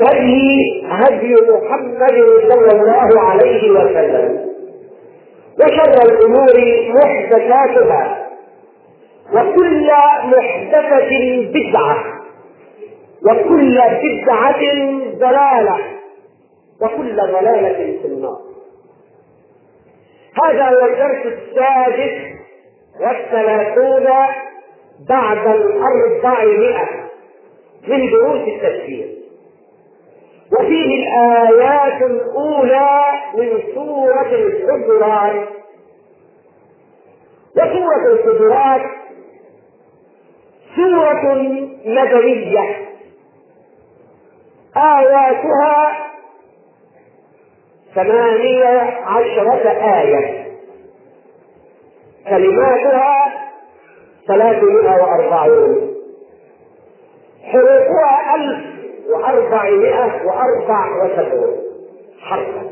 هدي محمد صلى الله عليه وسلم، وشر الأمور محدثاتها، وكل محدثة بدعة، وكل بدعة ضلالة، وكل ضلالة في النار. هذا هو الدرس 36 بعد 400 من دروس التفسير، وفيه الآيات الأولى من سورة الحجرات. وسورة الحجرات سورة مدنية آياتها 18 آية، كلماتها 340، حروفها 1474 حرفا.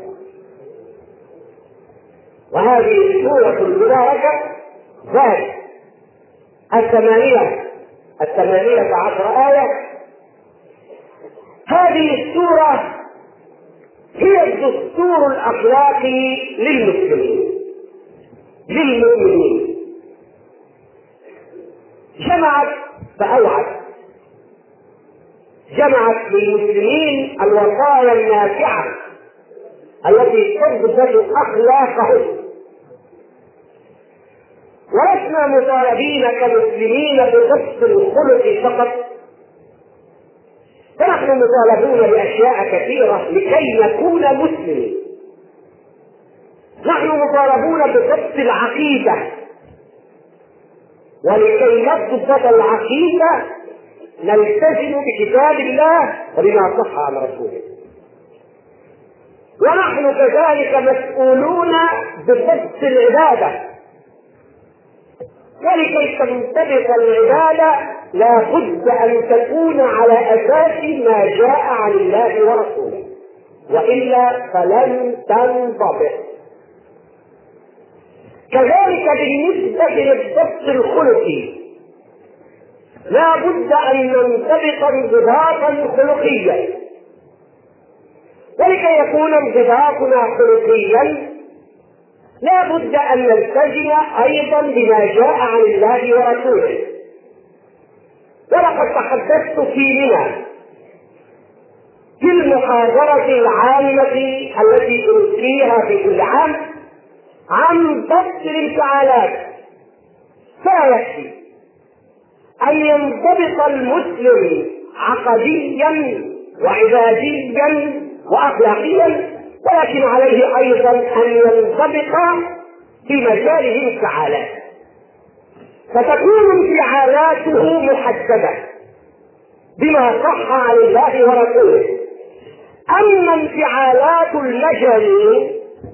وهذه السورة المباركة ذات 18 آية. هذه السورة هي الدستور الأخلاقي للمؤمنين، جمعت للمسلمين الوصايا النافعة التي تضبط أخلاقهم. ولسنا مطالبين كمسلمين بضبط الخلق فقط، فنحن مطالبون بأشياء كثيرة لكي نكون مسلمين. نحن مطالبون بضبط العقيدة، ولكي نضبط العقيدة نلتزم بكتاب الله وبما صح عن رسوله. ونحن كذلك مسؤولون بضبط العبادة، ولكي تنطبق العبادة لا بد أن تكون على أساس ما جاء عن الله ورسوله، وإلا فلن تنطبق. كذلك بالنسبة للضبط الخلقي لا بد أن ننطبق انضباطا خلقيا، ولكي يكون انضباطنا خلقيا لا بد أن نلتزم أيضا بما جاء عن الله ورسوله. ولقد تحدثت في منى في المحاضرة العامة التي ألقيها في كل عام عن ضبط الانفعالات. فلا يكفي أن ينضبط المسلم عقديا وعباديا وأخلاقيا، ولكن عليه أيضا أن ينضبط في مجال الانفعالات، فتكون انفعالاته محددة بما صح عن الله ورسوله. أما انفعالات المجانين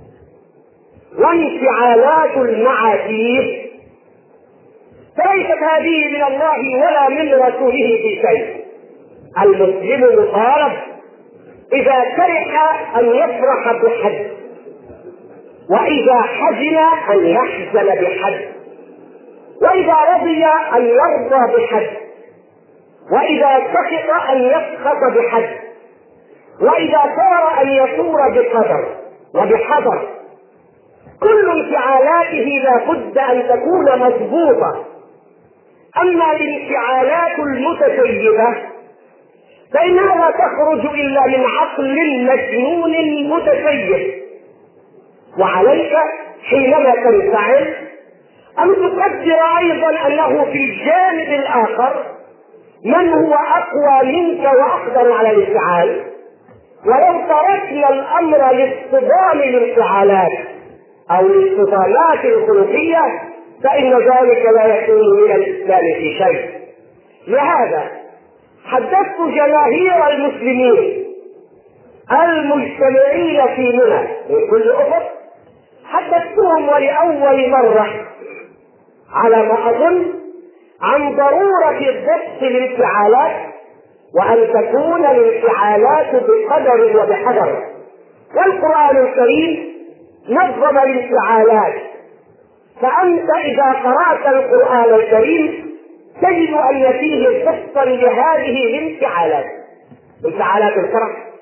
وانفعالات المعاذير فليست هذه من الله ولا من رسوله في شيء. المسلم مطالب إذا فرح أن يفرح بحد، وإذا حزن أن يحزن بحد، وإذا رضي أن يرضى بحد، وإذا سخط أن يسخط بحد، وإذا ثار أن يثور بقدر وبحذر. كل انفعالاته لا بد أن تكون مضبوطة. أما الانفعالات المتسيبة فإنها لا تخرج إلا من عقل مجنون متسيب. وعليك حينما تنفعل أن تقدر أيضا أنه في الجانب الآخر من هو أقوى منك وأقدر على الانفعال. ولو تركنا الأمر لاصطدام الانفعالات أو الاصطدامات الخلقية فإن ذلك لا يكون من الإسلام في شيء. لهذا حدثت جماهير المسلمين المجتمعين في منى من كل أفق، حدثتهم ولأول مرة على ما أظن عن ضرورة ضبط الانفعالات، وأن تكون الانفعالات بقدر وبحذر. والقرآن الكريم نظم الانفعالات، فأنت إذا قرأت القرآن الكريم تجد أن فيه ضبطا لهذه الانفعالات: انفعالات الفرح،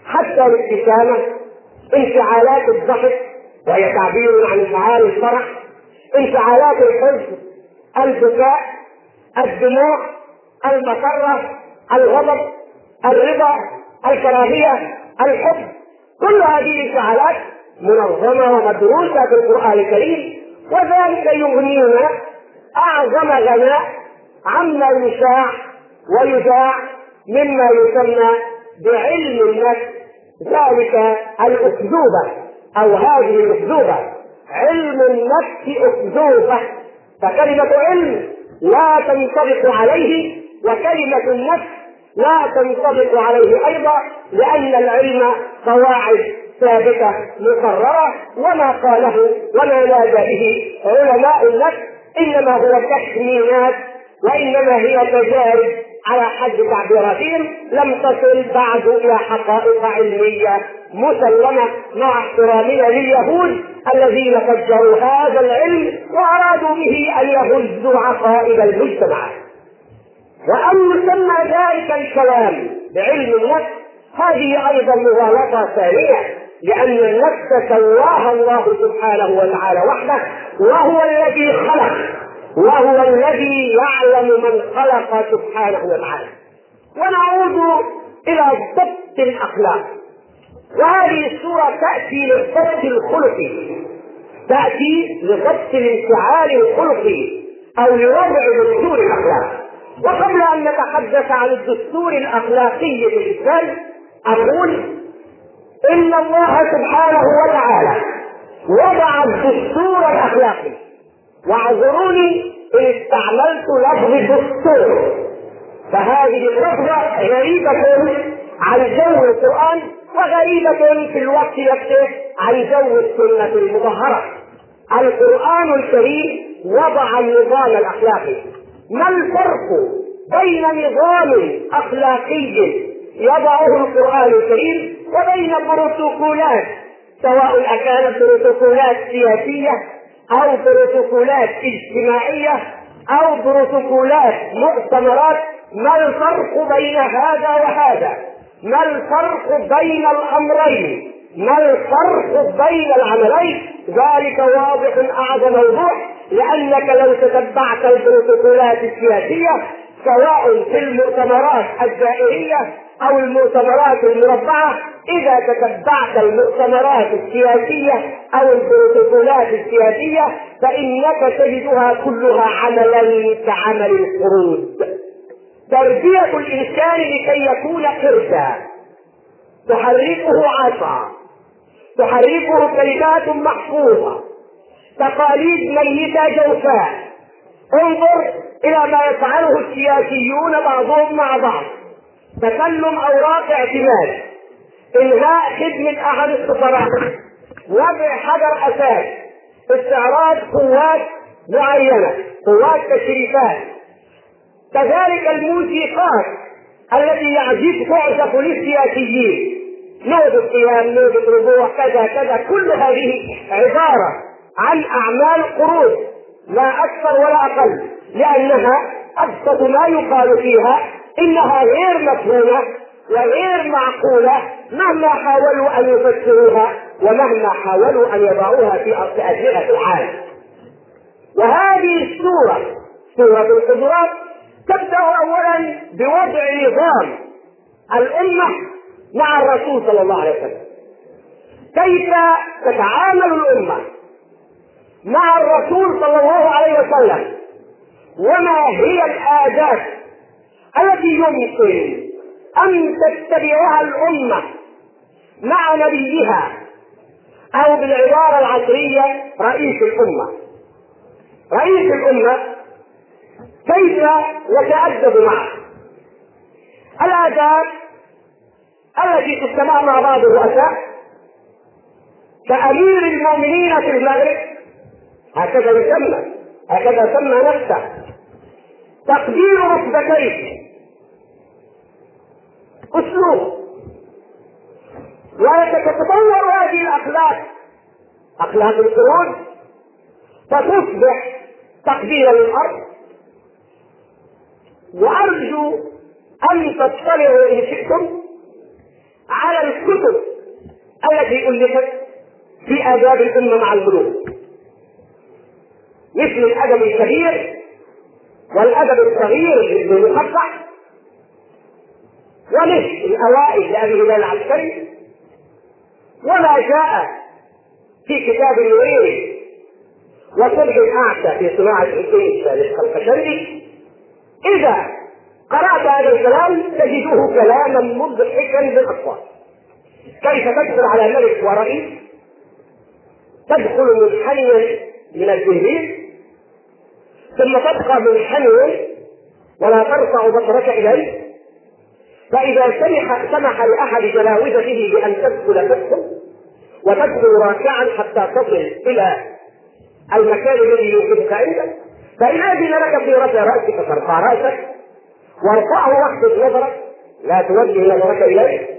حتى الابتسامة، انفعالات الضحك وهي تعبير عن انفعال الفرح، انفعالات الحزن، البكاء، الدموع، المسرة، الغضب، الرضا، الكراهية، الحب، كل هذه الانفعالات منظمة ومدروسة في القرآن الكريم، وذلك يغنينا أعظم غناء عما يشاع ويذاع مما يسمى بعلم النفس، ذلك الأكذوبة أو هذه الأكذوبة. علم النفس أكذوبة، فكلمة علم لا تنطبق عليه وكلمة النفس لا تنطبق عليه أيضا، لأن العلم قواعد ثابتة مقررة، وما قاله وما نادى به علماء النفس إنما هو تخمينات، وإنما هي تجارب على حد تعبيراتهم لم تصل بعد إلى حقائق علمية مسلمة، مع احترامنا لليهود الذين فجروا هذا العلم وأرادوا به أن يهزوا عقائد المجتمع. وأن يسمى ذلك الكلام بعلم النفس هذه أيضا مغالطة ثانية، لأن النفس سواها الله سبحانه وتعالى وحده، وهو الذي خلق، وهو الذي يعلم من خلق سبحانه وتعالى. ونعود إلى ضبط الأخلاق، وهذه السورة تأتي للضبط الخلقي، تأتي لضبط الانفعال الخلقي أو لوضع دستور الأخلاق. وقبل أن نتحدث عن الدستور الأخلاقي للإنسان أقول إن الله سبحانه وتعالى وضع الدستور الأخلاقي، واعذروني إن استعملت لفظ الدستور، فهذه اللفظة غريبة عن جو القرآن وغريبة في الوقت نفسه عن جو السنة المطهرة. القرآن الكريم وضع النظام الأخلاقي. ما الفرق بين نظام أخلاقي يضعه القرآن الكريم وبين بروتوكولات، سواء أكانت بروتوكولات سياسية أو بروتوكولات اجتماعية أو بروتوكولات مؤتمرات؟ ما الفرق بين هذا وهذا؟ ما الفرق بين الأمرين؟ ما الفرق بين العملين؟ ذلك واضح أعظم وضوح، لأنك لو تتبعت البروتوكولات السياسية سواء في المؤتمرات الدائرية أو المؤتمرات المربعة، إذا تتبعت المؤتمرات السياسية أو البروتوكولات السياسية فإنك تجدها كلها عملا كعمل القرود. تربية الإنسان لكي يكون قردا، تحركه عصا، تحركه كلمات محفوظة، تقاليد ميتة جوفاء. انظر إلى ما يفعله السياسيون بعضهم مع بعض: تسلم أوراق اعتماد، إلغاء خدمة أحد السفراء، وضع حجر أساس، استعراض قوات معينة، قوات تشريفات. كذلك الموسيقات التي تعزف للسياسيين، نوبة قيام، نوبة رجوع، كذا كذا، كل هذه عبارة عن أعمال قرود لا أكثر ولا أقل، لأنها أبسط ما يقال فيها إنها غير مفهومة وغير معقولة مهما حاولوا أن يفسروها ومهما حاولوا أن يضعوها في أدمغة العالم. وهذه السورة، سورة الحجرات، تبدأ أولا بوضع نظام الأمة مع الرسول صلى الله عليه وسلم. كيف تتعامل الأمة مع الرسول صلى الله عليه وسلم، وما هي الآداب التي يمكن أن تتبعها الأمة مع نبيها، أو بالعبارة العصرية رئيس الأمة. رئيس الأمة كيف يتأدب معه؟ الآداب التي تجتمع مع بعض الرؤساء كأمير المؤمنين في المغرب، هكذا يسمى، هكذا سمى نفسه، تقدير ركبتيه، أسلوب. وتتطور هذه الأخلاق، أخلاق القرود، فتصبح تقدير للأرض. وأرجو أن تطلعوا إن شئتم على الكتب التي ألفت في آداب الأمة مع الملوك، مثل الأدب الكبير والأدب الصغير للمقطع، ومثل الأوائل لأبي هلال العسكري، وما جاء في كتاب النويري وصلح الأعشى في صناعة الجيش للخلقشندي. إذا قرأت هذا الكلام تجده كلاما مضحكا للأطفال. كيف تدخل على ملك ورئيس، تدخل منحنيا من الجهيز، ثم تبقى منحنيا ولا ترفع بصرك إليه، فإذا سمح لأحد جلاوزته بأن تدخل وتدخل راكعا حتى تصل إلى المكان الذي يوقفك عنده، فإن أذن لك في رفع رأسك فارفع رأسك وارفعه واخفض نظرك، لا توجه نظرك إليه.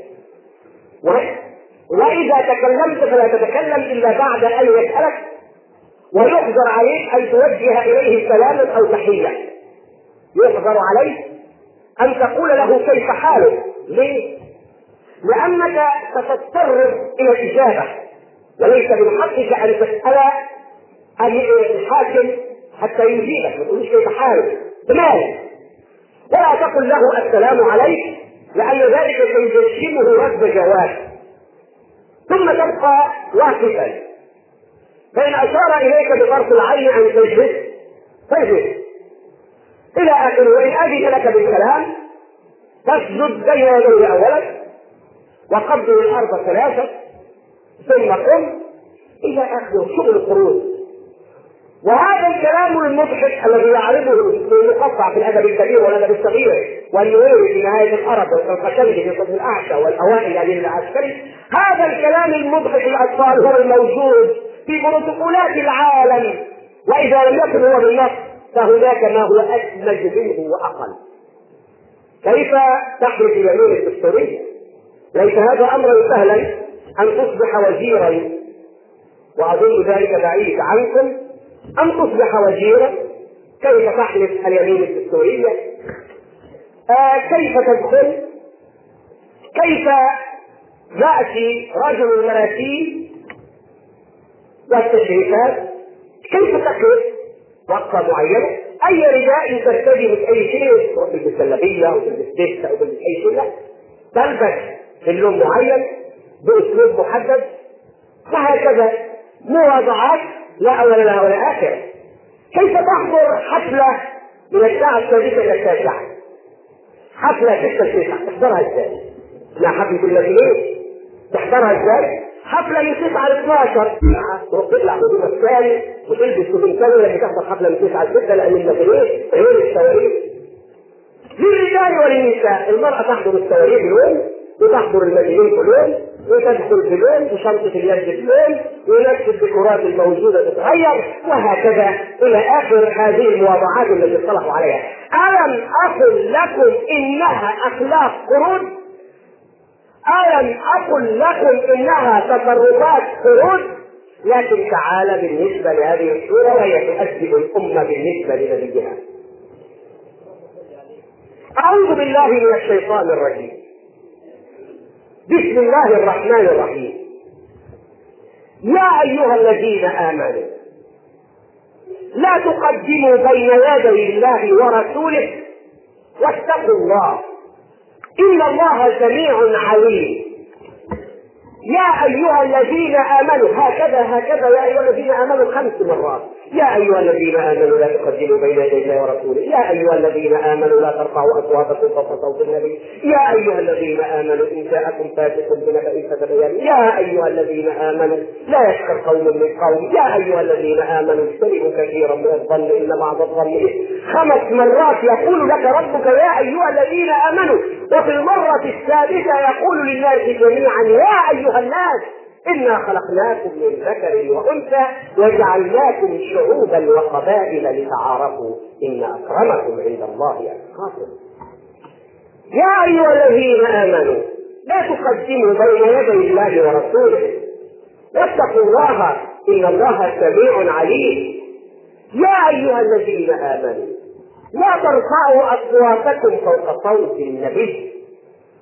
وإذا تكلمت فلا تتكلم إلا بعد أن يسألك، ويحظر عليك أن توجه إليه سلاما أو تحية. يحظر عليك أن تقول له كيف حالك. ليه؟ لأنك ستضطر إلى الإجابة، وليس من حقك أن تسأل الحاكم حتى يجيبك، ما تقولش كيف حالك. لماذا؟ ولا تقل له السلام عليك، لأن ذلك سيجسمه رد جواب. ثم تبقى واقفا، فإن أشار إليك بطرف العين أن تجلس إلى آخره. وإن أذن لك بالكلام تسجد بين يديه أولا وقبل الأرض ثلاثة ثم قم إلى آخره. شغل الخروج. وهذا الكلام المضحك الذي يعرضه المقطع في الأدب الكبير والأدب الصغير والنووي في نهاية الأرض والخشبي في صف الأعشى والأوائل لأبي العسكري، هذا الكلام المضحك للأطفال هو الموجود في بروتوكولات العالم، وإذا لم يكن هو بالنص فهناك ما هو أسمج منه وأقل. كيف تحرك اليمين الدستورية؟ ليس هذا أمرا سهلا أن تصبح وزيرا، وأظن ذلك بعيد عنكم، أن تصبح وزيرا. كيف تحلف اليمين الدستورية؟ كيف تدخل؟ كيف يأتي رجل المراسيل والتشريفات؟ كيف تقف وقفة معينة؟ أي رداء ترتدي من أي شيء، تروح بالسلبية أو بالستيكس أو بأي شيء، لا، تلبس بلون معين بأسلوب محدد، وهكذا مواضعات لا أول لها ولا آخر. كيف تحضر حفلة من الساعة 6 إلى 9؟ حفلة 6 تحضرها ازاي؟ لا، حفلة الليل تحضرها ازاي؟ حفلة من 9 ل 12 تروح تطلع بدون الثاني وتلبس بدون ثاني لما تحضر حفلة من 9 ل 6، لأن المغرب غير التواريخ. للرجال وللنساء، المرأة تحضر التواريخ بلون، وتحضر المجنون بلون، وتدخل بلون، وشنطة اليد بلون، ونفس الديكورات الموجودة تتغير، وهكذا إلى آخر هذه المواضعات التي اصطلحوا عليها. ألم أقل لكم إنها أخلاق قرود؟ ألم أقل لكم إنها تصرفات قرود؟ لكن تعالى بالنسبة لهذه الصورة وهي تؤدب الأمة بالنسبة لنبيها. أعوذ بالله من الشيطان الرجيم. بسم الله الرحمن الرحيم. يا أيها الذين آمنوا لا تقدموا بين يدي الله ورسوله واتقوا الله إن الله سميع عليم. يا أيها الذين آمنوا، هكذا يا أيها الذين آمنوا 5 مرات. يا أيها الذين آمنوا لا تقدموا بين يدي الله ورسوله. يا أيها الذين آمنوا لا ترفعوا أصواتكم فوق صوت النبي. يا أيها الذين آمنوا إن جاءكم فاسق بنبأ فتبينوا. يا أيها الذين آمنوا لا يسخر قوم من قوم. يا أيها الذين آمنوا اجتنبوا كثيرا من الظن إن بعض الظن إثم. 5 مرات يقول لك ربك يا أيها الذين آمنوا، وفي المرة السادسة يقول للناس جميعا يا أيها الناس إنا خلقناكم من ذكر وأنثى وجعلناكم شعوبا وقبائل لتعارفوا إن أكرمكم عند الله أتقاكم. يا أيها الذين آمنوا لا تقدموا بين يدي الله ورسوله واتقوا الله إن الله سميع عليم. يا أيها الذين آمنوا لا ترفعوا أصواتكم فوق صوت النبي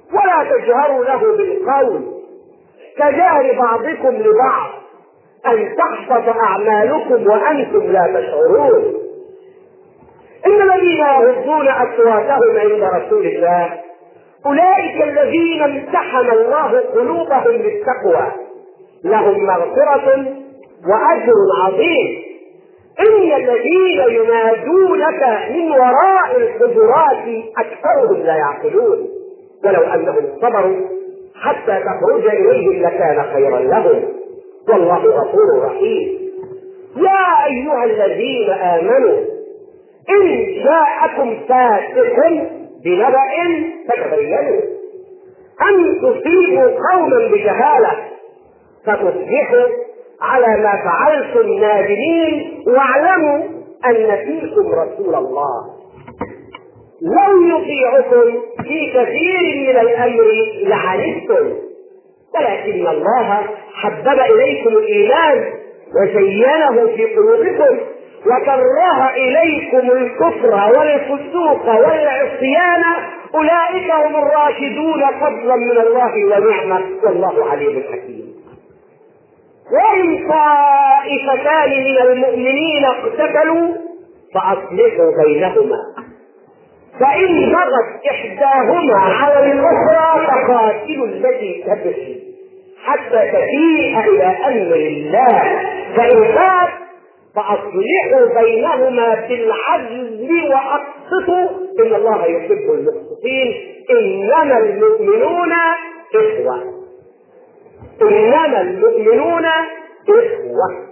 ولا تجهروا له بالقول كجهر بعضكم لبعض أن تحبط أعمالكم وأنتم لا تشعرون. إن الذين يغضون أصواتهم عند رسول الله أولئك الذين امتحن الله قلوبهم للتقوى لهم مغفرة وأجر عظيم. إن الذين ينادونك من وراء الحجرات أكثرهم لا يعقلون ولو أنهم صبروا حتى تخرج إليهم لكان خيرا لهم والله غفور رحيم. يا أيها الذين آمنوا إن جاءكم فاسق بنبأ فتبينوا أن تصيبوا قوما بجهالة فتصبحوا على ما فعلتم نادمين واعلموا أن فيكم رسول الله لو يطيعكم في كثير من الأمر لعنتم ولكن الله حبب إليكم الإيمان وزينه في قلوبكم وكره إليكم الكفر والفسوق والعصيان أولئك هم الراشدون فضلا من الله ونعمة والله عليم حكيم. وإن طائفتان من المؤمنين اقتتلوا فأصلحوا بينهما فإن بغت إحداهما على الأخرى فقاتلوا التي تبغي حتى تفيء إلى أمر الله فإن فات فأصلحوا بينهما بالعدل وأقسطوا إن الله يحب المقسطين. إنما المؤمنون إخوة إنما المؤمنون إخوة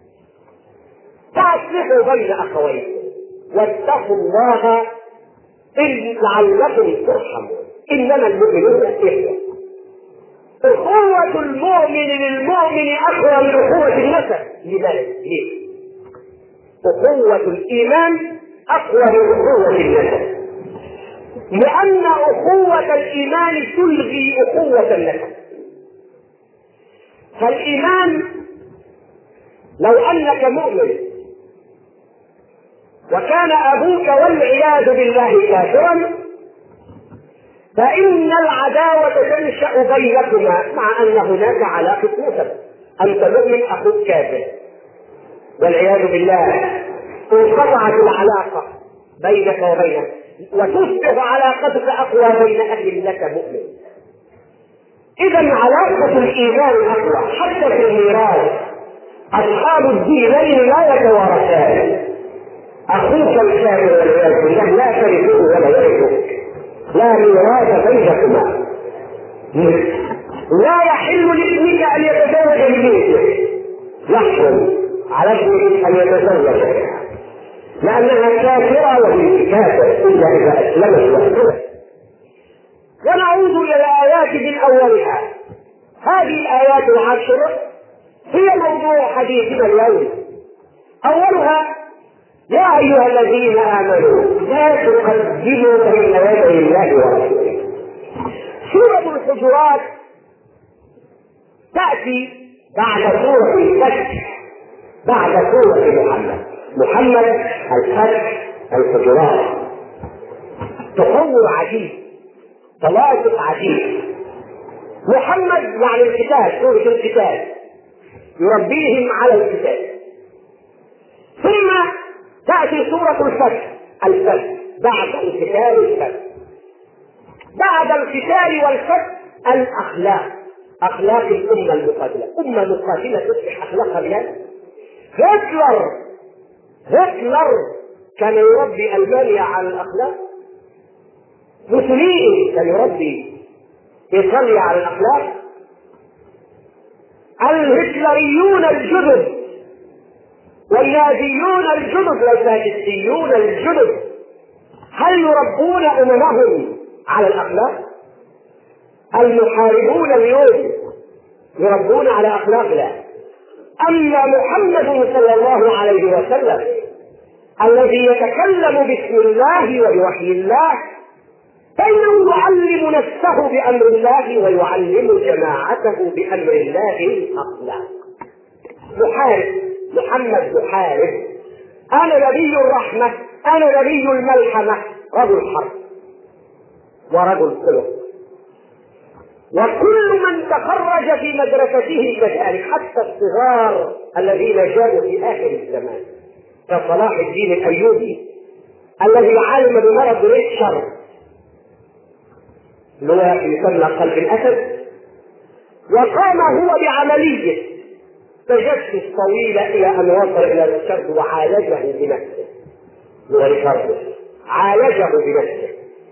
فأصلحوا بين أخويكم واتقوا الله لعلكم ترحمون. إنما المؤمنون إخوة. أخوة المؤمن للمؤمن أقوى من أخوة النسب. لماذا؟ ليه؟ أخوة الإيمان أقوى من أخوة النسب لأن أخوة الإيمان تلغي أخوة النسب. فالإيمان لو أنك مؤمن وكان أبوك والعياذ بالله كافرا فإن العداوة تنشأ بينكما مع أن هناك علاقة نسب. أنت مؤمن أخوك كافر والعياذ بالله انقطعت العلاقة بينك وبينه وتصبح علاقتك أقوى بين أهل لك مؤمن. إذا علاقة الإيمان أقوى. حتى في الميراث أصحاب الدينين لا يتوارثان. أخوك الكافر والعياذ بالله لا ترثه ولا يرثك لا ميراث بينكما. لا يحل لابنك أن يتزوج ببنتك يحرم على ابنك أن يتزوج لأنها كافرة وهي كافر إلا إذا أسلمت وحدها. ونعود إلى الآيات من أولها. هذه الآيات العشر هي موضوع حديثنا اليوم. أولها يا أيها الذين آمنوا لا تقدموا بين يدي الله ورسوله. سورة الحجرات تأتي بعد سورة الفتح بعد سورة محمد الفتح الحجرات. تطور عجيب تلاطف عجيب. محمد يعني الكتاب سورة الكتاب يربيهم على الكتاب. ثم تأتي سورة الفتح بعد الكتاب الفتح. بعد الكتاب والفتح الأخلاق أخلاق الأمة المقاتلة. أمة مقاتلة تصبح أخلاقها بلاد. هتلر كان يربي ألمانيا على الأخلاق. موسوليني كان يربي إيطاليا على الأخلاق. الهتلريون الجدد والنازيون الجدد والفاشستيون الجدد هل يربون أممهم على الأخلاق؟ المحاربون اليوم يربون على أخلاق لا. أما محمد صلى الله عليه وسلم الذي يتكلم باسم الله وبوحي الله فإنه يعلم نفسه بأمر الله ويعلم جماعته بأمر الله الأخلاق. محمد محارب. أنا نبي الرحمة أنا نبي الملحمة رجل حرب ورجل خلق وكل من تخرج في مدرسته كذلك، حتى الصغار الذين جاءوا في آخر الزمان كصلاح الدين الأيوبي الذي علم بمرض ريتشارد اللي هو يسمى قلب الأسد، وقام هو بعملية تجسس طويلة إلى أن وصل إلى ريتشارد وعالجه بنفسه. وريتشارد عالجه بنفسه.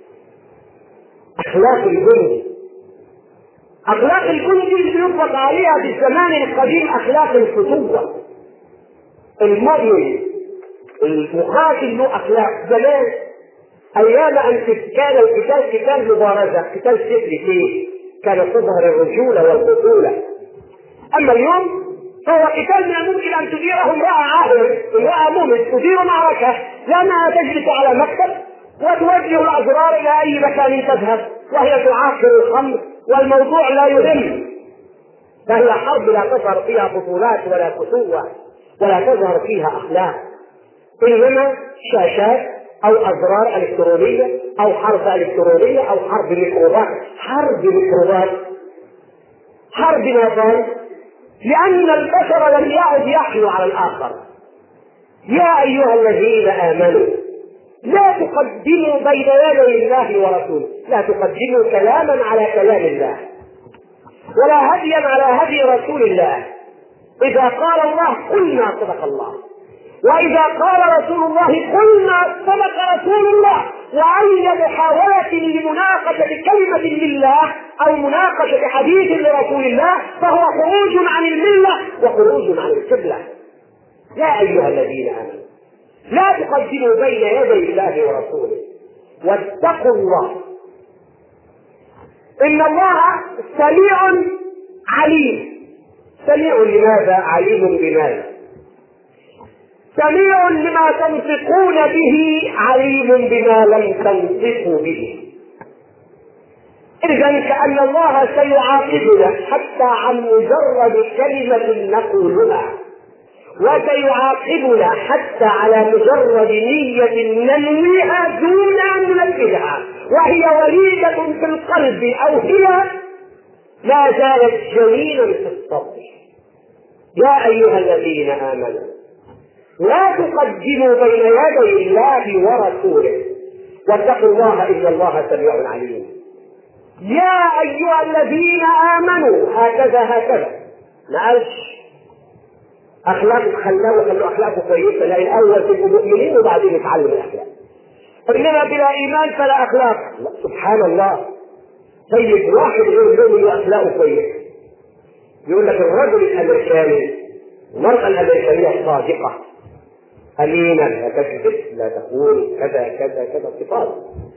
أخلاق الجندي، أخلاق الجندي اللي يطلق عليها في الزمان القديم أخلاق الفتوة. المؤمن المقاتل له أخلاق. زمان أيام أن كان القتال قتال مبارزة، قتال سفلي فيه كان تظهر الرجولة والبطولة. أما اليوم فهو قتال من الممكن أن تديره امرأة عاقل، امرأة مؤمن تدير معركة لأنها تجلس على مكتب وتوجه الأزرار إلى أي مكان تذهب وهي تعاقل الخمر والموضوع لا يهم. فهي حرب لا تظهر فيها بطولات ولا فتوة ولا تظهر فيها أخلاق، إنما شاشات أو أزرار إلكترونية أو حرب إلكترونية أو حرب ميكروبات. حرب ميكروبات، حرب نظام، لأن البشر لم يعد يحلو على الآخر. يا أيها الذين آمنوا لا تقدموا بين يدي الله ورسوله، لا تقدموا كلاما على كلام الله ولا هديا على هدي رسول الله. إذا قال الله قلنا صدق الله، وإذا قال رسول الله قلنا صدق رسول الله. وأي محاولة لمناقشة كلمة لله أو مناقشة حديث لرسول الله فهو خروج عن الملة وخروج عن القبلة. يا أيها الذين آمنوا لا تقدموا بين يدي الله ورسوله واتقوا الله إن الله سميع عليم. سميع لماذا؟ عليم بماذا؟ سميع لما تنطقون به، عليم بما لم تنطقوا به. إذن كأن الله سيعاقبنا حتى عن مجرد كلمة نقولها، وسيعاقبنا حتى على مجرد نية ننويها دون أن ننفذها وهي وليدة في القلب أو هي ما زالت جنينا في الصدر. يا أيها الذين آمنوا لا تقدموا بين يدي الله ورسوله واتقوا الله إن الله سميع عليم. يا أيها الذين آمنوا هكذا ما قالش أخلاق خلوا أخلاقه كويسة، لا الأول تبقوا مؤمنين وبعدين يتعلم الأخلاق. إنما بلا إيمان فلا أخلاق. سبحان الله. طيب واحد يقول له أخلاقه كويسة، يقول لك الرجل الأمريكاني المرأة الأمريكانية الصادقة أمينة لا تكذب لا تقول كذا كذا كذا صفات.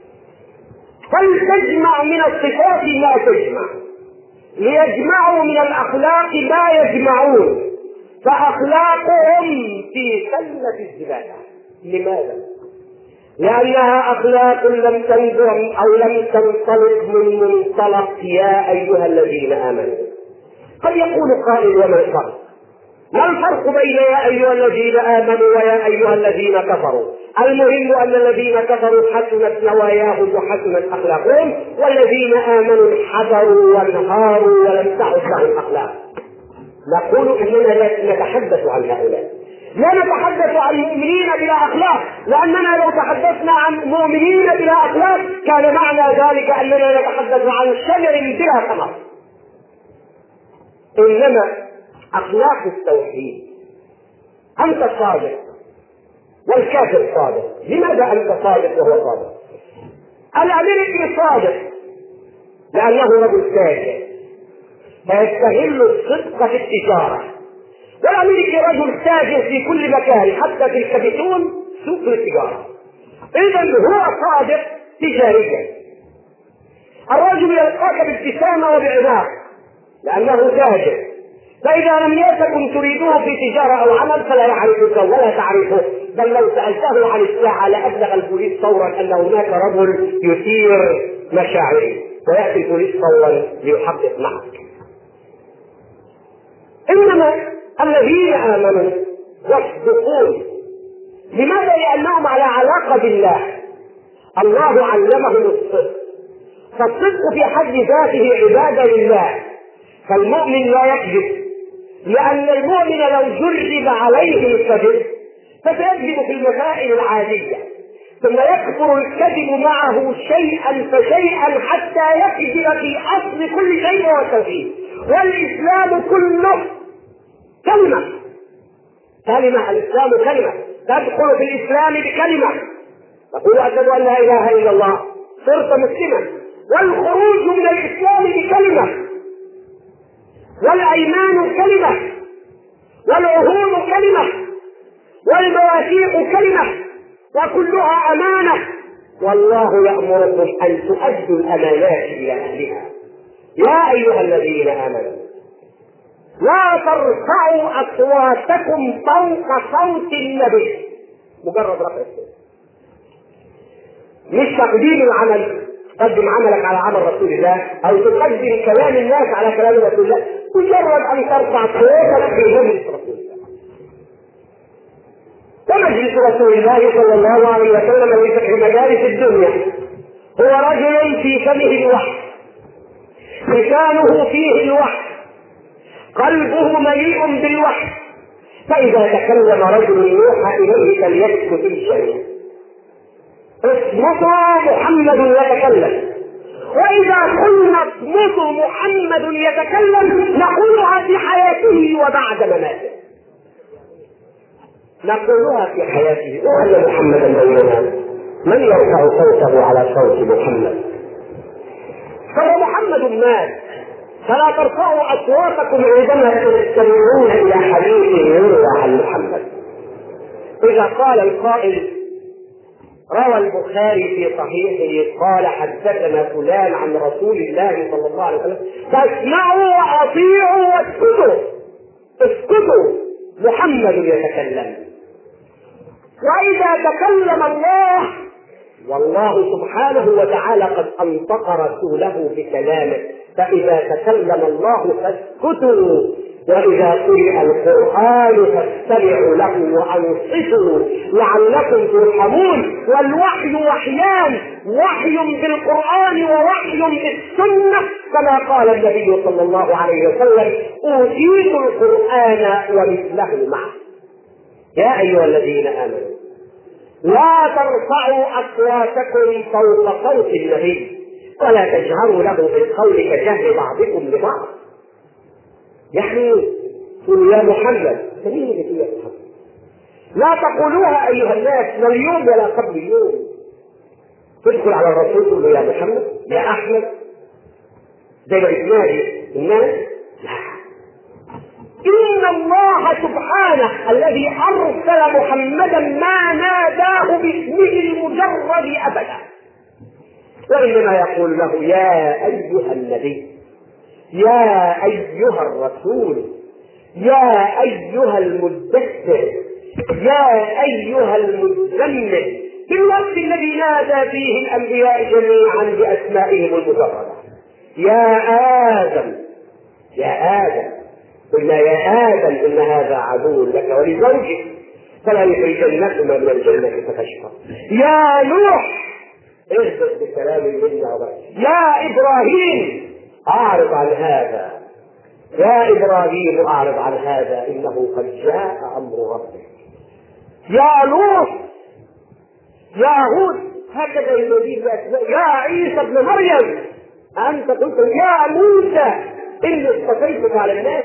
فلتجمع من الصفات ما تجمع، ليجمعوا من الأخلاق ما يجمعون، فأخلاقهم في سلة الزبالة. لماذا؟ لأنها أخلاق لم تنبع أو لم تنطلق من منطلق يا أيها الذين آمنوا. قد يقول قائل وما الفرق؟ ما الفرق بين يا أيها الذين آمنوا ويا أيها الذين كفروا؟ المهم أن الذين كفروا حسنت نواياهم وحسنت أخلاقهم، والذين آمنوا انحدروا وانهاروا ولم تعد لهم أخلاق. نقول إننا لا نتحدث عن هؤلاء، لا نتحدث عن مؤمنين بلا أخلاق، لأننا لو تحدثنا عن مؤمنين بلا أخلاق كان معنى ذلك أننا نتحدث عن شجر بلا ثمر. إنما أخلاق التوحيد. أنت صادق والكافر صادق. لماذا أنت صادق وهو صادق؟ الأمريكي صادق لأنه رجل تاجر فيستغل الصدق في التجارة، والأمريكي رجل تاجر في كل مكان حتى في الكابيتون سوق للتجارة. إذن هو صادق تجاريا. الرجل يلقاك بابتسامة وبعناق لأنه تاجر، فإذا لم يكن تريده في تجارة أو عمل فلا يعرفك ولا تعرفه، بل لو سألته عن الساعة لأبلغ البوليس فورا أن هناك رجل يثير مشاعره، ويأتي البوليس فورا ليحقق معك. إنما الذين آمنوا يصدقون. لماذا؟ لأنهم على علاقة بالله. الله علمهم الصدق، فالصدق في حد ذاته عبادة لله، فالمؤمن لا يكذب، لأن المؤمن لو جرب عليه الكذب فسيكذب في المسائل العادية، ثم يكبر الكذب معه شيئا فشيئا حتى يكذب في أصل كل شيء هو التوحيد. والإسلام كله كلمة، الإسلام كلمة، تدخل في الإسلام بكلمة، تقول أشهد أن لا إله إلا الله صرت مسلما، والخروج من الإسلام بكلمة، والأيمان كلمة، والعهود كلمة، والمواثيق كلمة، وكلها أمانة، والله يأمركم أن تؤدوا الأمانات إلى أهلها. يا أيها الذين آمنوا لا ترفعوا أصواتكم فوق صوت النبي، مجرد رفع الصوت، مش تقديم العمل، تقدم عملك على عمل رسول الله أو تقدم كلام الناس على كلام رسول الله، مجرد أن ترفع صوتك في مجلس رسول الله. ومجلس رسول الله صلى الله عليه وسلم ليس في مجالس الدنيا، هو رجل في فمه الوحي، لسانه فيه الوحي، قلبه مليء بالوحي، فإذا تكلم رجل يوحى إليه فليسكت الشيء، اصمتوا محمد يتكلم. وإذا قلنا اصمتوا محمد يتكلم نقولها في حياته وبعد مماته، نقولها في حياته. وأن محمدا بيننا، من يرفع صوته على صوت محمد؟ فهو محمد مات، فلا ترفعوا أصواتكم عندما تستمعون إلى حديث يروى عن محمد. إذا قال القائل روى البخاري في صحيحه قال حدثنا فلان عن رسول الله صلى الله عليه وسلم، فاسمعوا وأطيعوا واسكتوا، اسكتوا، محمد يتكلم. وإذا تكلم الله، والله سبحانه وتعالى قد أنطق رسوله بكلامه، فإذا تكلم الله فاسكتوا، وإذا قرئ القرآن فاستمعوا له وأنصتوا لعلكم ترحمون. والوحي وحيان، وحي بالقرآن ووحي بالسنة، كما قال النبي صلى الله عليه وسلم أوتيت القرآن ومثله معه. يا أيها الذين آمنوا لا ترفعوا أصواتكم فوق صوت النبي ولا تجهروا له بالقول كجهر بعضكم لبعض. يعني قل يا محمد، سميني يا محمد، لا تقولوها أيها الناس لا اليوم ولا قبل اليوم. تدخل على الرسول تقول له يا محمد، يا أحمد، زي ما بتنادي الناس. إن الله سبحانه الذي أرسل محمدا ما ناداه باسمه المجرد أبدا، وإنما يقول له يا أيها النبي، يا أيها الرسول، يا أيها المدثر، يا أيها المزمل، في الوقت الذي نادى فيه الأنبياء جميعا بأسمائهم المجردة. يا آدم، يا آدم، قلنا يا آدم إن هذا عدو لك ولزوجك فلا يخرجنكما من الجنة فتشقى. يا نوح اهبط بسلام منا وبركاته. يا إبراهيم أعرض عن هذا، يا إبراهيم أعرض عن هذا إنه قد جاء أمر ربك. يا لوط، يا هود، هكذا يناديه بأسماء. يا عيسى ابن مريم أنت قلت، يا موسى إني اصطفيتك على الناس.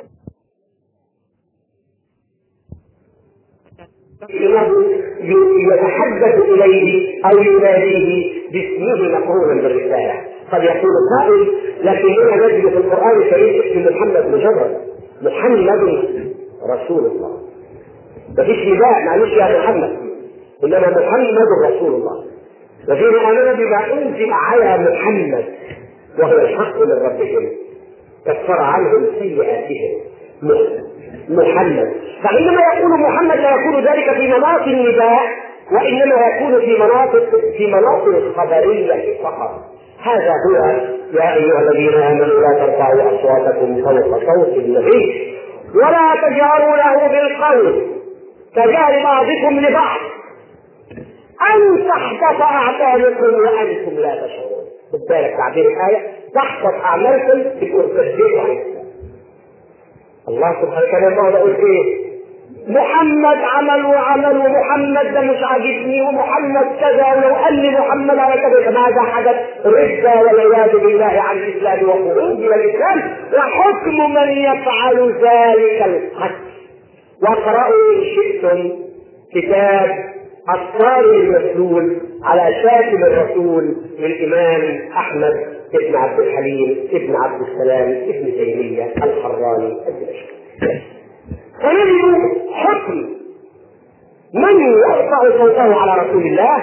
إنه يتحدث إليه أو يناديه باسمه مقرونا بالرسالة. قد يقول قائل لكننا نجد في القرآن الكريم اسم محمد مجرد، محمد رسول الله، مفيش نداء معلش يا محمد، إنما محمد رسول الله. الذين آمنوا بما أنزل على محمد وهو الحق من ربهم كفر عنهم سيئاتهم محمد. فعندما يقول محمد لا يكون ذلك في مناط النداء، وإنما يكون في مناط الخبرية فقط. هذا هو يا أيها الذين آمنوا لا ترفعوا أصواتكم فوق صوت النبي ولا تجهروا له بالقول كجهر بعضكم لبعض أن تحبط أعمالكم وأنتم لا تشعرون. خد بالك تعبير الآية، تحفظ أعمالكم بالأرتدين عن الإسلام. الله سبحانه وتعالى يقول إيه؟ محمد عمل وعمل، ومحمد ده مش عاجبني، ومحمد كذا، ولو قال لي محمد على كذا ماذا حدث؟ ردة والعياذ بالله عن الإسلام وخروج من الإسلام، وحكم من يفعل ذلك القتل. واقرأوا إن شئتم كتاب الصارم المسلول على شاتم الرسول للإمام أحمد بن عبد الحليم ابن عبد السلام ابن تيمية الحراني الدمشقي. فنجد حكم من يرفع صوته على رسول الله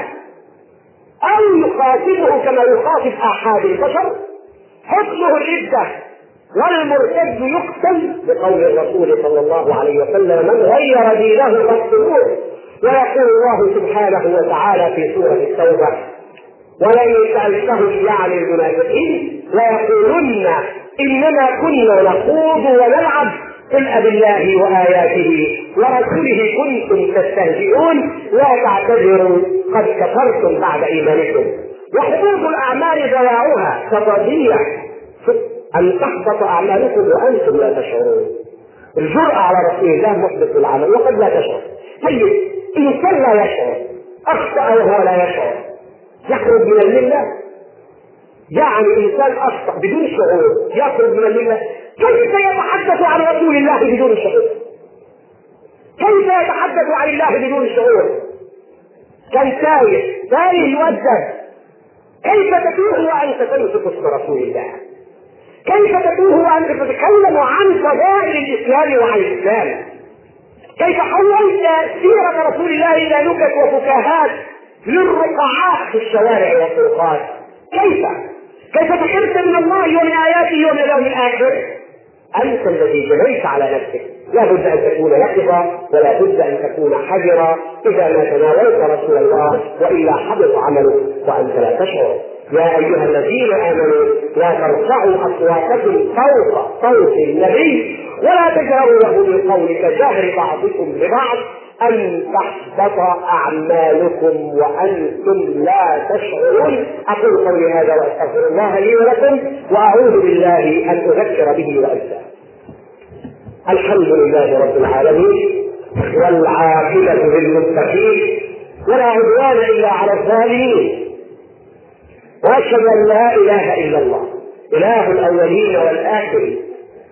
أو يخاطبه كما يخاطب أحد البشر حكمه الردة، والمرتد يقتل بقول الرسول صلى الله عليه وسلم: من غير دينه فاقتلوه. ويقول الله سبحانه وتعالى في سورة التوبة: ولئن سألتهم يعني المنافقين ليقولن إنما كنا نخوض ونلعب قل أبالله وآياته ورسوله كنتم تستهزئون لا تعتذروا قد كفرتم بعد إيمانكم. وحبوط الأعمال ضياعها كتضييع أن تحبط أعمالكم وأنتم لا تشعرون. الجرأة على رسول الله محدث العمل وقد لا تشعر. طيب إنسان لا يشعر أخطأ وهو لا يشعر يخرج من الملة؟ يعني إنسان أخطأ بدون شعور يخرج من الملة؟ كيف يتحدث عن رسول الله بدون شعور؟ كيف يتحدث عن الله بدون شعور؟ كان تايه يوجد. كيف تتوه وأنت تمسك اسم رسول الله؟ كيف تتوه وأنت تتكلم عن فضائل الإسلام وعن الإسلام؟ كيف حولت سيرة رسول الله إلى نكت وفكاهات للرقعاء في الشوارع والطرقات؟ كيف تحرت من الله ومن آياته ومن اليوم الآخر؟ أنت الذي جنيت على نفسك. لا بد أن تكون يقظا ولا بد أن تكون حذرا إذا ما تناولت رسول الله، وإلا حبط عملك وأنت لا تشعر. يا أيها الذين آمنوا لا ترفعوا أصواتكم فوق صوت النبي ولا تجهروا له بالقول كجهر بعضكم ببعض أن تحبط أعمالكم وأنتم لا تشعرون. أقول قولي هذا وأستغفر الله لي ولكم وأعوذ بالله أن أذكر به وأنساه. الحمد لله رب العالمين والعاقبة للمتقين ولا عدوان إلا على الظالمين، وأشهد أن لا إله إلا الله إله الأولين والآخرين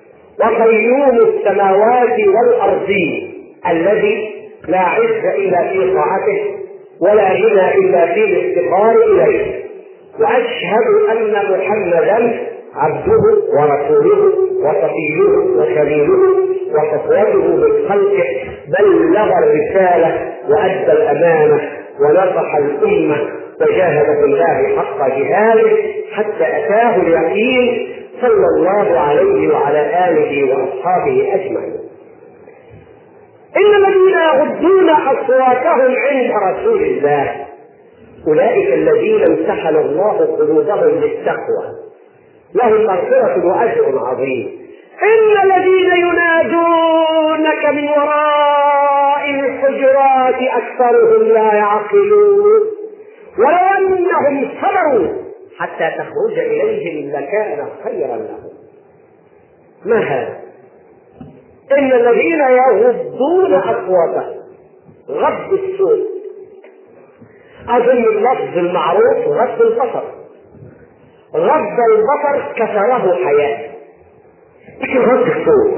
وقيوم السماوات والأرضين الذي لا عز إلا في طاعته ولا غنى إلا في الافتقار إليه. وأشهد أن محمدا عبده ورسوله وصفيه وخليله وصفوته من خلقه، بلغ الرسالة وأدى الأمانة ونصح الأمة وجاهد في الله حق جهاده حتى أتاه اليقين صلى الله عليه وعلى آله وأصحابه أجمعين. إن الذين يغضون أصواتهم عند رسول الله أولئك الذين امتحن الله قلوبهم للتقوى لهم مغفرة وأجر عظيم. إن الذين ينادونك من وراء الحجرات أكثرهم لا يعقلون ولو أنهم صبروا حتى تخرج إليهم لكان خيرا لهم. ما هذا؟ إن الذين يغضون أصواتهم، غض الصوت، أظن اللفظ المعروف غض البصر. غض البصر كسره حياة، لكن غض الصوت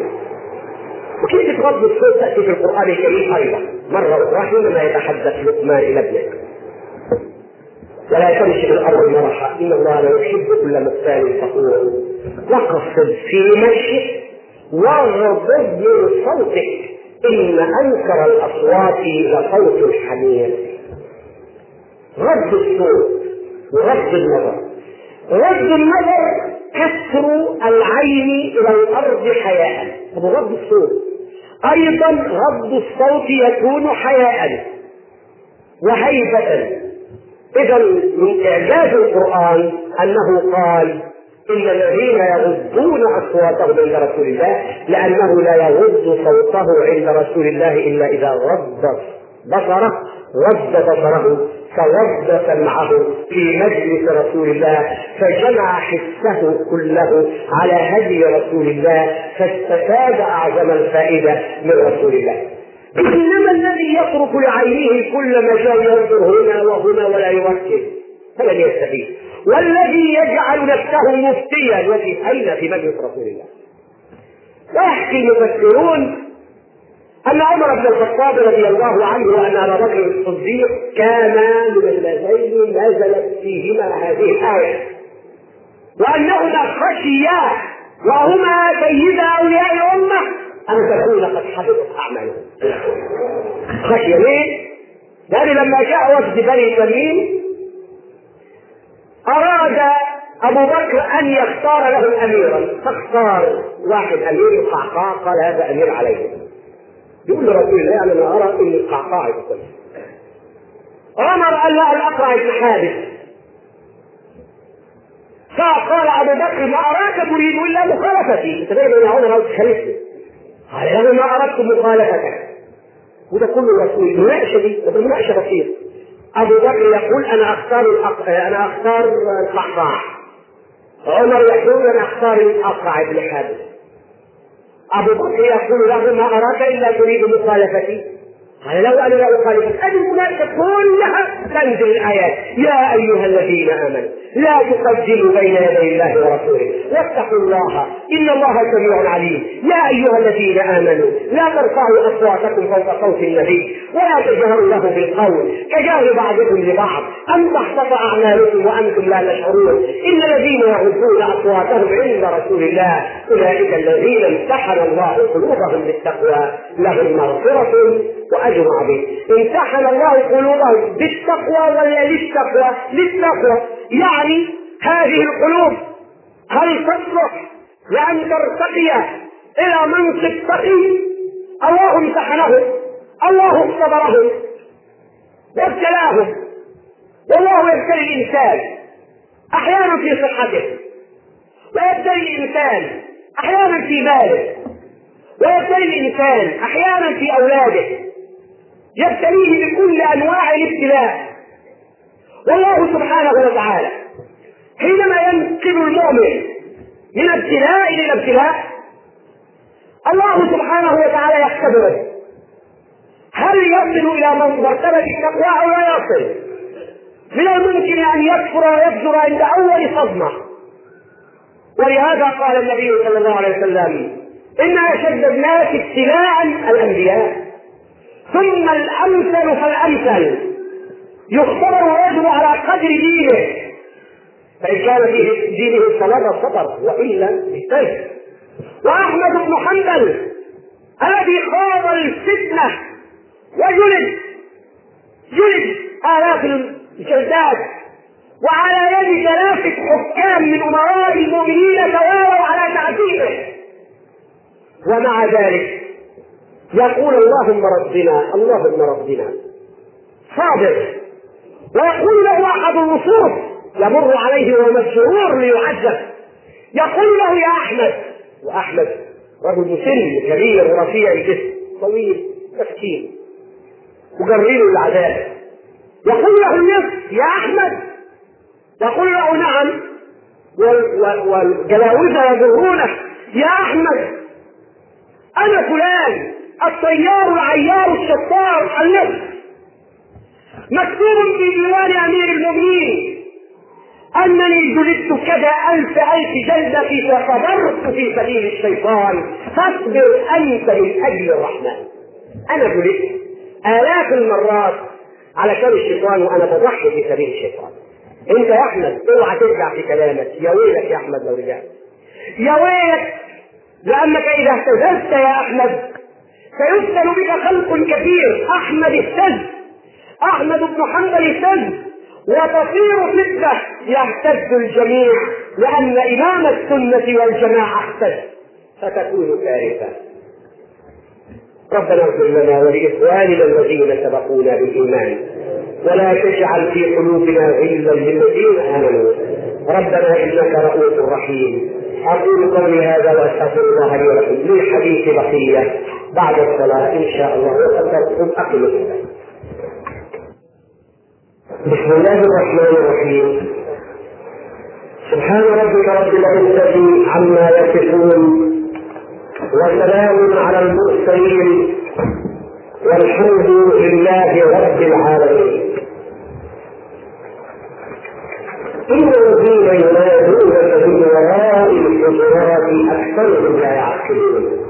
وكيف غض الصوت تأتي في القرآن الكريم أيضا مرة أخرى حينما يتحدث لقمان إلى ابنه: ولا تمشي في الأرض مرحا إن الله لا يحب كل مختال فخور واقصد في مشيك واغضض من صوتك إن أنكر الأصوات لصوت الحمير. غض الصوت وغض النظر. غض النظر كسر العين إلى الأرض حياء، وغض الصوت أيضا غض الصوت يكون حياء وهيبة. إذا من إعجاز القرآن أنه قال إن الذين يغضون أصواتهم عند رسول الله، لأنه لا يغض صوته عند رسول الله إلا إذا غض بصره فوظف سمعه في مجلس رسول الله فجمع حسه كله على هدي رسول الله فاستفاد أعظم الفائدة من رسول الله. إنما الذي يترك لعينه كل مجال ينظر هنا وهنا ولا يركز فلن يستفيد، والذي يجعل نفسه مفتيا يجب أين في مجلس رسول الله. ويحكي المفسرون أن عمر بن الخطاب رضي الله عنه وأن أبا بكر الصديق كانا من اللذين نزلت فيهما هذه الآية، وأنهما خشيا وهما سيدا أولياء الأمة أن تكون قد حبطت أعمالهم. خشية ليه؟ لأن لما جاء وفد بني تميم أراد أبو بكر أن يختار له أميرا، فاختار واحد أمير القعقاع، قال هذا أمير عليهم. يقول لرسول الله أنا أرى أن القعقاع يكون. عمر قال لا الأقرع بن حابس، فقال أبو بكر ما أراك تريد إلا مخالفتي، أنت دائما يا عمر خليفتي. قال له ما أردت مخالفتك، وده كله رسول مناقشة دي، ده مناقشة بسيط. أبو بكر يقول أنا أختار القعقاع، عمر يقول أنا أختار الأقرع بن حابس. أبو بكر يقول له ما أراك إلا تريد مخالفتي، قال لو أنا لا أخالفك. هذه المناقشة كلها تنزل الآيات يا أيها الذين آمنوا لا تقدموا بين يدي الله ورسوله واتقوا الله إن الله سميع عليم. يا أيها الذين آمنوا لا ترفعوا أصواتكم فوق صوت النبي ولا تجهروا له بالقول كجهر بعضكم لبعض أن تحبط أعمالكم وأنتم لا تشعرون. إن الذين يغضون أصواتهم عند رسول الله أولئك الذين امتحن الله قلوبهم بالتقوى لهم مغفرة وأجر عظيم. امتحن الله قلوبهم بالتقوى ولا للتقوى؟ للتقوى. يعني هذه القلوب هل تصلح لأن ترتقي إلى منصب تقي؟ الله امتحنهم، الله اختبرهم وابتلاهم. والله يبتلي الإنسان أحيانا في صحته، ويبتلي الإنسان أحيانا في ماله، ويبتلي الإنسان أحيانا في أولاده، يبتليه بكل أنواع الابتلاء. والله سبحانه وتعالى حينما ينقل المؤمن من ابتلاء إلى ابتلاء الله سبحانه وتعالى يختبره هل يصل إلى مرتبة التقوى أو لا يصل. من الممكن أن يكفر ويفجر عند أول صدمة، ولهذا قال النبي صلى الله عليه وسلم إن أشد الناس ابتلاء الأنبياء ثم الأمثل فالأمثل. يختبر الرجل على قدر دينه، فإن كان في دينه الصلاة سطر وإلا اهتز. وأحمد بن حنبل الذي خاض الفتنة وجلد آلاف الجلدات وعلى يد 3 حكام من أمراء المؤمنين توالوا على تعذيبه، ومع ذلك يقول اللهم ربنا صابر. ويقول له أحد النصوص يمر عليه وهو مسرور ليعذب، يقول له يا أحمد، وأحمد رجل مسن كبير ورفيع الجسم طويل مسكين مجرين العذاب، يقول له النصف يا أحمد، يقول له نعم، والجلاوزة يجرونه يا أحمد أنا فلان الطيار العيار الشطار النصف، مكتوب في ديوان أمير المؤمنين أنني جلدت كذا 1000 جلدة وصبرت في سبيل الشيطان، فاصبر أنت من أجل الرحمن. أنا جلدت آلاف المرات علشان الشيطان وأنا بضحي في سبيل الشيطان. أنت يا أحمد اوعى ترجع في كلامك، يا ويلك يا أحمد لو رجعت، يا ويلك، لأنك إذا اهتززت يا أحمد سيفتن بك خلق كثير. أحمد اهتز، أحمد بن حنبل اهتز، وتصير فتنة يهتز الجميع لأن إمام السنة والجماعة اهتز، فتكون كارثة. ربنا اغفر لنا ولإخواننا الذين سبقونا بالإيمان ولا تجعل في قلوبنا غلا للذين آمنوا ربنا إنك رؤوف رحيم. أقول قولي هذا وأستغفر الله لي ولكم. للحديث بقية بعد الصلاة إن شاء الله، وأستغفركم أقل الصلاة. بسم الله الرحمن الرحيم. سبحان ربك رب العزة عما يصفون، وسلام على المرسلين، والحمد لله رب العالمين. إن الذين ينادونك من وراء الحجرات أكثرهم لا يعقلون،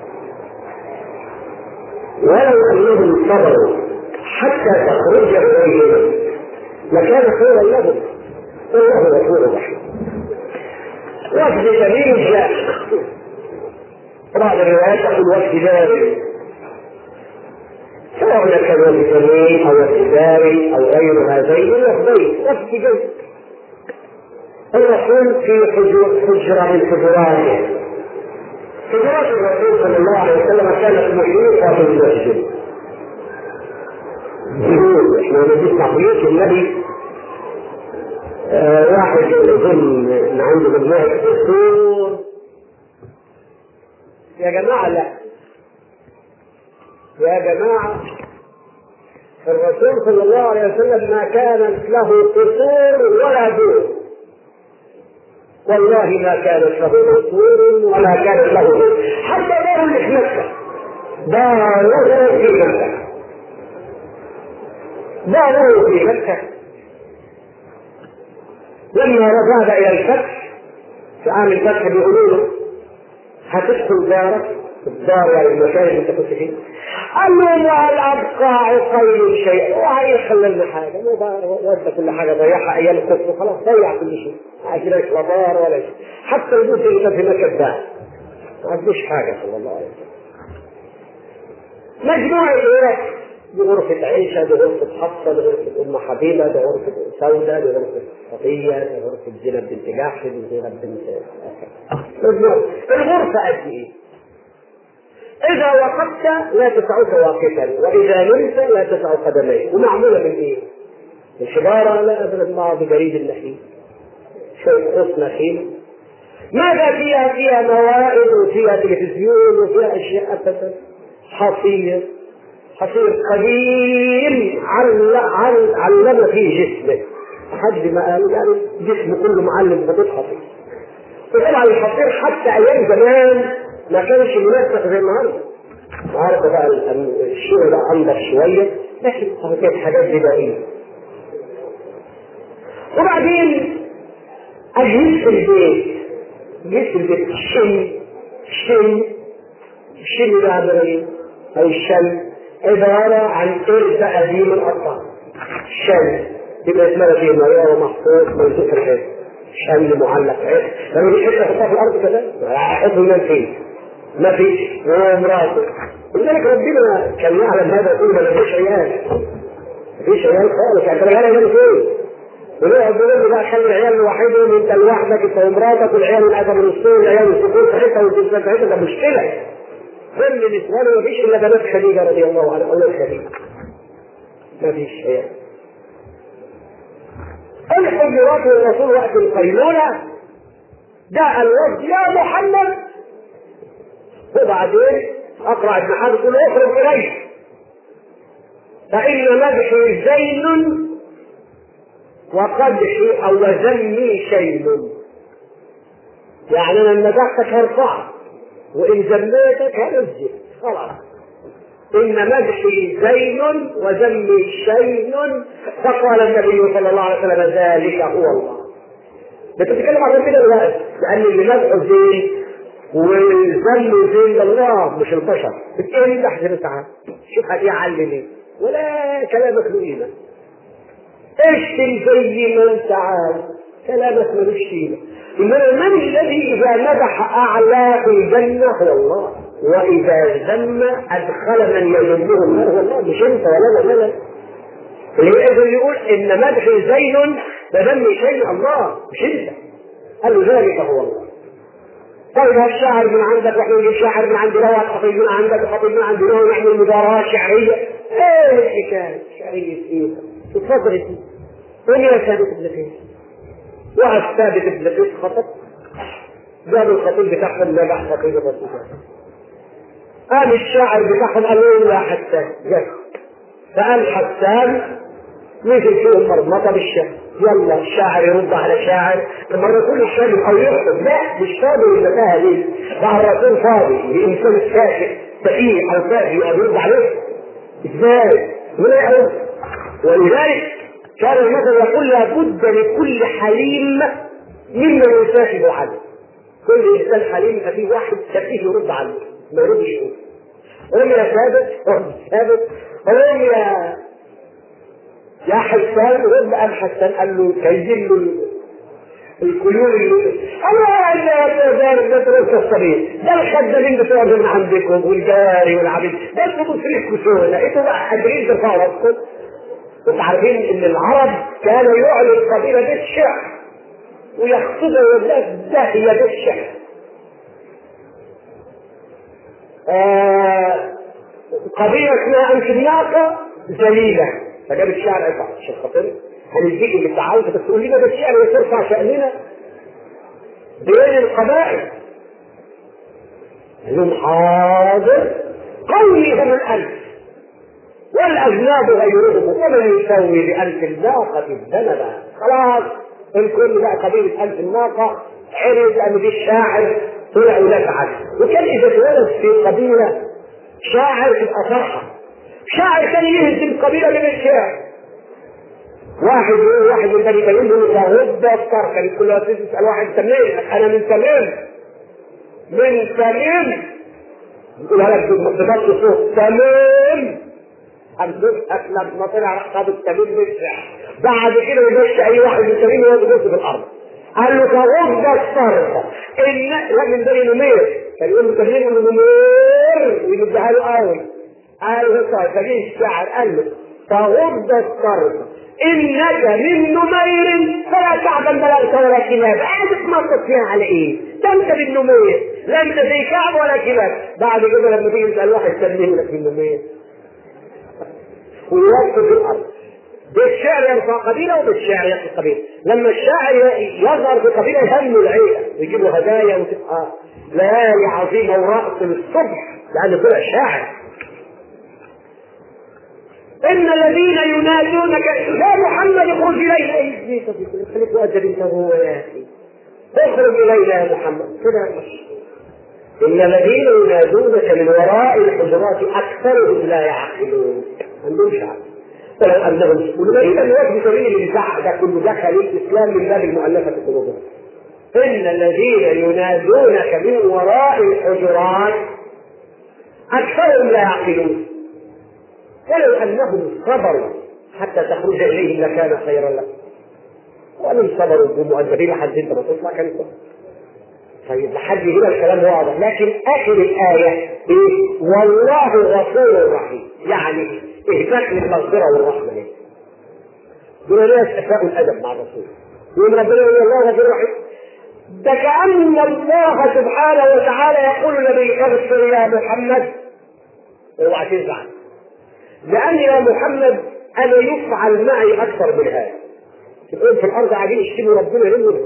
ولو أنهم صبروا حتى تخرج إليهم لكان خيرا لهم، والله غفور رحيم. وفد جميل جاء، بعض الروايات تقول وفد داري، سواء كان وفد جميل أو وفد داري أو غير هذين الوفدين، وفد جيد. الرسول في حجرة من حجراته، حجرات الرسول صلى الله عليه وسلم كانت محيطة بالمسجد. احنا بنسمع بيوت النبي واحد يظن ان عنده مجموعة قصور. يا جماعة لا، يا جماعة الرسول صلى الله عليه وسلم ما كانت له قصور ولا دور، والله ما كانت له قصور ولا كانت له دور، حتى دار اللي في مكة، داره في مكة، داره في مكة. لما رجع الى الفتح في عام الفتح بيقولوا له هتدخل دارك، الدار يعني المكان اللي انت كنت فيه، قال له وهل ابقى عقيل شيء، وهيخلي لنا حاجه، ودى كل حاجه ضيعها ايام الكفر، خلاص ضيع كل شيء، عايزينش لا دار ولا شيء، حتى البيوت اللي كان في مكه ده ما عندوش حاجه صلى الله عليه وسلم. مجموعه غيرات، دي غرفة عيشة، دي غرفة حفصة، دي غرفة أم حبيبة، دي غرفة سودة، دي غرفة صفية، دي غرفة زينب بنت جحش، دي زينب بنت الغرفة قد إيه؟ إذا وقفت لا تسعك واقفا، وإذا نمت لا تسع قدميك. ومعمولة من إيه؟ الحجارة؟ لا أبدا، بعض جريد النخيل، شوية خص نخيل. ماذا فيها؟ فيها موائد وفيها تلفزيون وفيها أشياء أبدا. حصير قديم علم فيه جسمه، حد ما قال يعني جسمه كله معلم بخطوط حصير. وطبعا الحصير حتى ايام زمان ما كانش مناسب زي النهارده. النهارده بقى الشيء ده انضف شويه، لكن كانت حاجات بدائيه. وبعدين اجهزه البيت، الشن ده عباره ايه؟ او الشن عبارة عن قرد قديم الأطفال. الشن يبقى اسمها فيه مريض ومحفوظ منزوق في الحيط، شن معلق عيد. لما دي حتة حطها في الأرض كده حط من فين؟ ما فيش، هو مراته. ولذلك ربنا كان يعلم هذا كله، ما فيش عيال خالص، يعني العيال هنا فين؟ ونقعد نقول له بقى خلي العيال لوحدهم، انت لوحدك، انت ومراتك، والعيال من ادم الاسطول، والعيال من السكون في حته والجنسات في حته، ده مشكله. كل نسوان ما فيش الا بنات خديجه رضي الله عنها، اولاد خديجه ما فيش عيال. الحجرات والرسول وقت القيلوله جاء الوفد يا محمد، وبعدين اقرع ابن حاتم يقول اخرج اليه فان مدحي زين وقدحي او ذمي شيء. يعني انا مدحتك هرفعك وان ذميتك هنزل، خلاص. ان مدحي زين وذمي شيء، فقال النبي صلى الله عليه وسلم ذلك هو الله. بتتكلم عن كده دلوقتي، لان اللي مدحه زين والذم زين ده الله مش البشر. بتمدح زي تعال شوف هتعلم ايه، ولا كلامك له قيمه. اشتم زي ما انت عاوز، كلامك ملوش قيمه. انما من الذي اذا مدح اعلى في الجنه هو الله، واذا ذم ادخل من يذمه النار هو الله، مش انت ولا انا. اللي يقول ان مدحي زين وذمي شيء الله مش انت، قال له ذلك هو الله. طيب الشاعر من عندك واحنا نجيب شاعر من عند روعه، خطيب من عندك وخطيب من عند روعه، ونعمل مباراه شعريه. ايه الحكايه؟ شعريه ايه؟ تتفضل انت. قول يا ثابت ابن قيس. وقف ثابت ابن قيس خطب، جاب الخطيب بتاعهم نجح خطيب الرسول. قام الشاعر بتاعهم قال له يا حسان جاء، فقال حسان نزل فيهم مرمطه بالشعر، يلا الشاعر يرد على شاعر، لما الرسول الشامل او يخطب، لا مش فاضي المتاهه دي، ده الرسول فاضي لانسان ساكت سفيه او سافي يرد عليه ازاي؟ ولا يقول. ولذلك كان المثل يقول لابد لكل حليم ممن يسافد عنه. كل انسان حليم يبقى فيه واحد سفيه يرد عنه ما يردش يقول. قوم يا ثابت قوم يا حسان، رد قام حسان قال له كيجل له الكيول اللي الله يا ترك الصبي ده الخدامين بتوع من عندكم والجاري والعبيد ده انتوا بتصرفكم شغل، لقيتوا بقى قادرين ترفعوا راسكم. انتوا عارفين ان العرب كان يعلن القبيله بالشعر ويخطبها الناس داهيه بالشعر. قبيله اسمها انشناقه ذليله، فجاب الشعر عفا عشان خاطر هنديك اللي انت عاوزه، بس تقول لنا ده الشعر وترفع شأننا بين القبائل. لهم حاضر قومي هم الألف والأجناب غيرهم ومن يسوي بألف الناقة الذنبا. خلاص الكل بقى قبيلة ألف الناقة عرف أن دي الشاعر طلع ونفعل. وكان إذا اتولد في قبيلة شاعر تبقى فرحة، شاعر كان يهزم قبيلة من الشعر. واحد من بني تميم يقول له غد الطرف، كان كل وقت تسأل واحد تميم، أنا من تميم يقولها لك بمقدمات صوت تميم، هنزق لما طلع رقاب التميم بالشعر. بعد كده يمشي أي واحد من تميم يقعد في الأرض. قال له غد الطرف لا من بني نمير، كان يقول له تميم يقول له نمير ويمدها له قوي. قال له طيب فجيه الشاعر قال له فغد الطرف إنك من نمير فلا تعبا بلغت ولا كلاب. قاعد تنطط فيها على إيه؟ ده أنت من نمير، لا أنت زي كعب ولا كلاب. بعد كده لما تيجي تسأل واحد سميه لك من نمير ويوقف في الأرض. بالشعر يرفع قبيلة وبالشعر يرفع قبيلة. لما الشاعر يظهر في قبيلة يهمه العيلة ويجيب له هدايا وتبقى ليالي عظيمة ورقص للصبح لأنه طلع شاعر. إن الذين ينادونك يا محمد اخرج إلينا، إيه خليك مؤدب أنت هو يا أخي، اخرج إلينا يا محمد كده. إن الذين ينادونك من وراء الحجرات أكثرهم لا يعقلون، عندهم شعب ولو أنهم يقولون إذا الوجه سبيل البدع ده كله دخل الإسلام من باب المؤلفة قلوبهم. إن الذين ينادونك من وراء الحجرات أكثرهم لا يعقلون ولو أنهم صبروا حتى تخرج إليهم لكان خيرا لهم ولم صبروا بمؤدبين لحد انت ما تطلع كان صبر. طيب لحد هنا الكلام واضح، لكن آخر الآية إيه؟ والله غفور رحيم، يعني إهداء للمغفرة والرحمة ليه. دول ناس أساءوا الأدب مع الرسول، يقول ربنا يقول الله غفور رحيم. ده كأن الله سبحانه وتعالى يقول لنبي اغفر يا محمد اوعى تزعل، لأن يا محمد أنا يفعل معي أكثر من هذا. تقول في الأرض قاعدين يشتموا ربنا ليه؟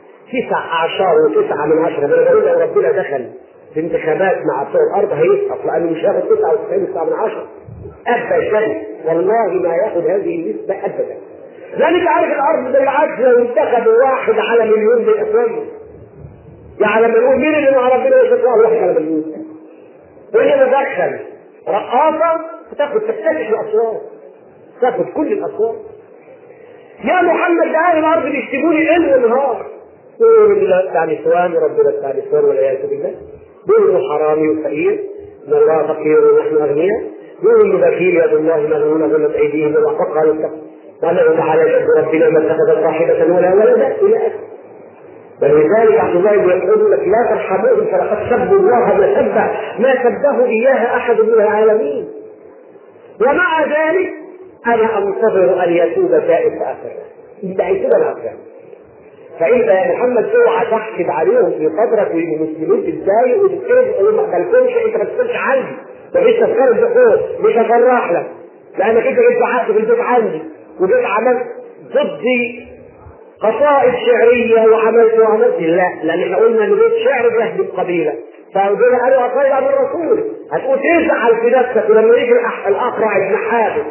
19 من 10. أنا بقول لو ربنا دخل في انتخابات مع بتوع الأرض هيسقط، لأنه مش هياخد 99 من 10 أبدا، والله ما ياخد هذه النسبة أبدا. لأنك عارف الأرض بالعكس لو انتخب واحد على مليون بالأسود، يعني لما نقول مين اللي مع ربنا يشتغل واحد على مليون، وهي مدخل رقاصة تكتشف الأصوات، تاخد كل الأصوات. يا محمد ده أهل الأرض بيشتموني ليل ونهار، يقولوا بتاع نسوان وربنا بتاع نسوان والعياذ بالله، يقولوا حرامي وفقير، إن الله فقير ونحن أغنياء، يقولوا بخيل يد الله مغنونة غلت أيديهم وحق على التقوى، قال تعالى يد ربنا ما اتخذ صاحبة ولا ولدا إلى آخره. ولذلك عبد الله بن يقول لك لا ترحموهم فلقد سبوا الله ما سبه إياها أحد من العالمين. ومع ذلك أنا أنتظر أن يتوب تائب آخر، أنت هيتوب الآخر. فأنت يا محمد اوعى تحسد عليهم في قدرك ويبقوا مسلمين تتضايق وتتقرب وتقول ما تكلمش، أنت ما تكونش عندي، مفيش تذكار الدخول، مش هفرح لك، لأنك أنت جيت قعدت في البيت عندي وجيت عملت ضدي قصائد شعرية وعملت لا، لأن احنا قلنا ان بيت شعر بيهدم القبيلة، فقالوا قصائد عن الرسول هتقول تزعل في نفسك. ولما يجي الأقرع ابن حابس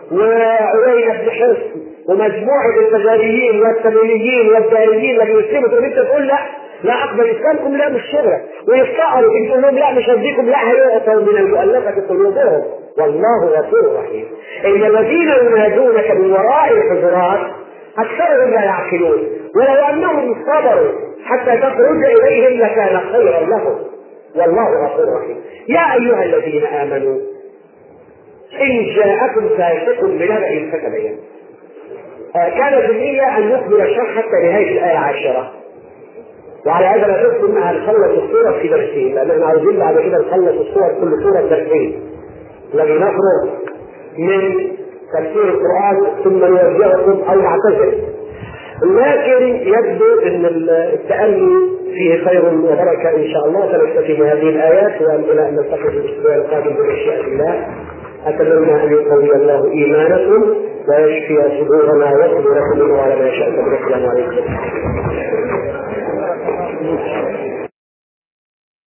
وعيينة بن حصن ومجموعة الفجاريين والتميميين والداريين اللي بيسلموا، انت تقول لا اقبل اسلامكم، لا مش شغلة، ويفتقروا تقول لهم لا مش هديكم، لا هيعطوا من المؤلفة قلوبهم والله غفور رحيم. ان الذين ينادونك من وراء الحجرات اكثرهم لا يعقلون، ولو انهم صبروا حتى تخرج اليهم لكان خيرا لهم والله غفور رحيم. يا ايها الذين امنوا ان جاءكم فاسق بنبأ فتبينوا. كان في النية ان نكمل الشرح حتى نهاية الآية 10، وعلى هذا لا تكتب انها نخلص الصورة في درسين، لأننا عاوزين بعد كده نخلص الصور كل صورة درسين، الذي نخرج من تفسير القرآن ثم نوجهكم أو نعتذر. لكن يبدو أن التأمل فيه خير وبركة إن شاء الله، سنكتفي بهذه الآيات وإلى أن نلتقي في الأسبوع القادم بمشيئة الله. أتمنى أن يقوي الله إيمانكم ويشفي صدورنا وصدوركم وعلى ما شاء. السلام عليكم.